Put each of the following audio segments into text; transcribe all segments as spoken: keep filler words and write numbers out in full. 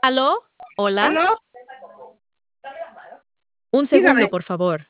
¿Aló? ¿Hola? ¿Aló? Un segundo, Dígame. por favor.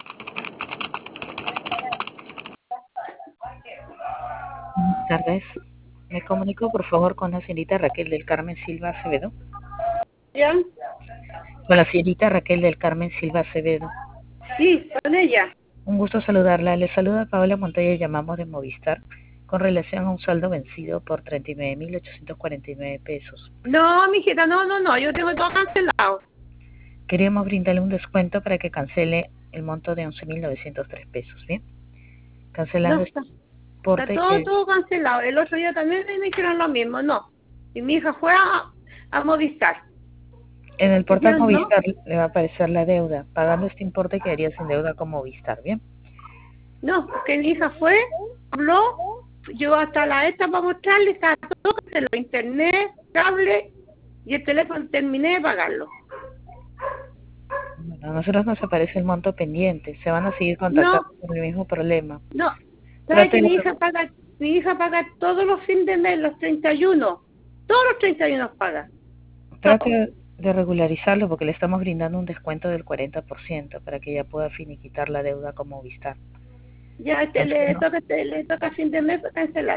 Buenas tardes. Me comunico, por favor, con la señorita Raquel del Carmen Silva Acevedo. ¿Ya? Con la señorita Raquel del Carmen Silva Acevedo. Sí, con ella. Un gusto saludarla. Le saluda Paola Montoya y llamamos de Movistar con relación a un saldo vencido por treinta y nueve mil ochocientos cuarenta y nueve pesos. No, mijita, no, no, no, yo tengo todo cancelado. Queríamos brindarle un descuento para que cancele el monto de once mil novecientos tres pesos, ¿bien? Cancelando No, este está, está importe todo, que todo cancelado. El otro día también me dijeron lo mismo, no. Y mi hija fue a, a Movistar. en el portal Dijeron, no, Movistar le va a aparecer la deuda. Pagando este importe quedaría sin deuda con Movistar, ¿bien? no, porque mi hija fue, habló, llegó hasta la esta para mostrarle, estaba todo cancelado, internet, cable y el teléfono, terminé de pagarlo. Bueno, a nosotros nos aparece el monto pendiente. Se van a seguir No, contactando con el mismo problema. no, sabe Trate que de, mi hija paga, mi hija paga todos los fines de mes, los treinta y uno, todos los treinta y uno paga. trate de regularizarlo porque le estamos brindando un descuento del cuarenta por ciento para que ella pueda finiquitar la deuda con Movistar. Ya este le toca, este, le toca fin de mes cancelar.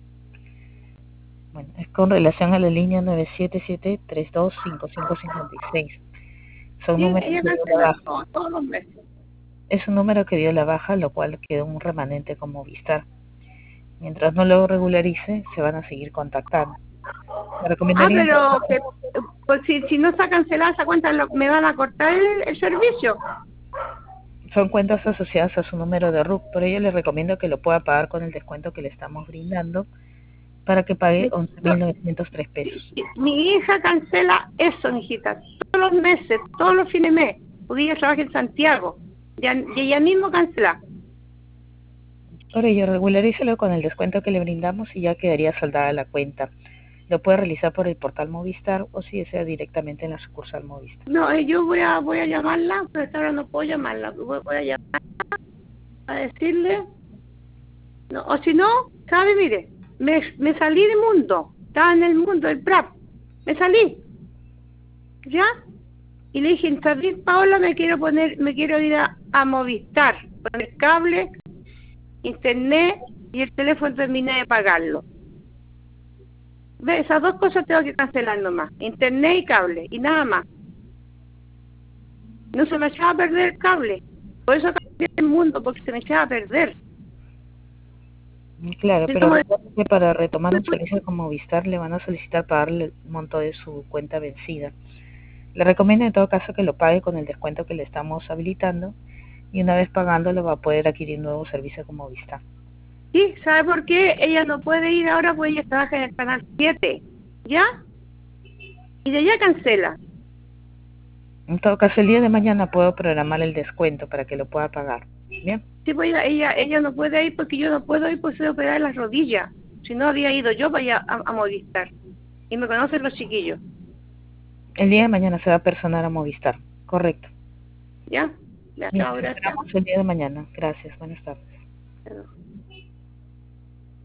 Bueno, es con relación a la línea nueve siete siete, tres dos cinco cinco cinco seis. Son Sí, números ella que dio la cancela baja. todo, todos los meses. Es un número que dio la baja, lo cual quedó un remanente con Movistar. Mientras no lo regularice, se van a seguir contactando. Me Ah, recomendaría pero entonces, que, pues si, si no está cancelada esa cuenta, lo- me van a cortar el, el servicio. son cuentas asociadas a su número de R U C, por ello le recomiendo que lo pueda pagar con el descuento que le estamos brindando para que pague Mi, once mil novecientos tres pesos. mi hija cancela eso, mijita, todos los meses, todos los fines de mes, porque ella trabaja en Santiago, y, y ella mismo cancela. Por ello, regularícelo con el descuento que le brindamos y ya quedaría saldada la cuenta. Lo puede realizar por el portal Movistar o si desea directamente en la sucursal Movistar. No, eh, yo voy a voy a llamarla, pero esta hora no puedo llamarla, voy, voy a llamarla a decirle, no, o si no, ¿sabe? Mire, me, me salí del mundo, estaba en el mundo, el P R A P, me salí, ¿ya? Y le dije, David, Paola, me quiero poner, me quiero ir a, a Movistar, poner cable, internet y el teléfono terminé de pagarlo. Ve, esas dos cosas tengo que cancelar nomás, internet y cable, y nada más. No se me echaba a perder el cable, por eso cambié el mundo, porque se me echaba a perder. Claro, Si pero no, recuerde que para retomar un servicio con Movistar le van a solicitar pagarle el monto de su cuenta vencida. Le recomiendo en todo caso que lo pague con el descuento que le estamos habilitando y una vez pagándolo va a poder adquirir un nuevo servicio con Movistar. sí, ¿sabe por qué? Ella no puede ir ahora porque ella trabaja en el canal siete, ¿ya? Y de allá cancela. En todo caso, el día de mañana puedo programar el descuento para que lo pueda pagar. Bien. Sí, pues ella, ella, ella no puede ir porque yo no puedo ir porque soy operada en las rodillas. Si no, había ido yo para allá a, a Movistar. Y me conocen los chiquillos. El día de mañana se va a personar a Movistar. Correcto. ¿Ya? Ya, Bien, chao, gracias. esperamos el día de mañana. Gracias. Buenas tardes. Chao.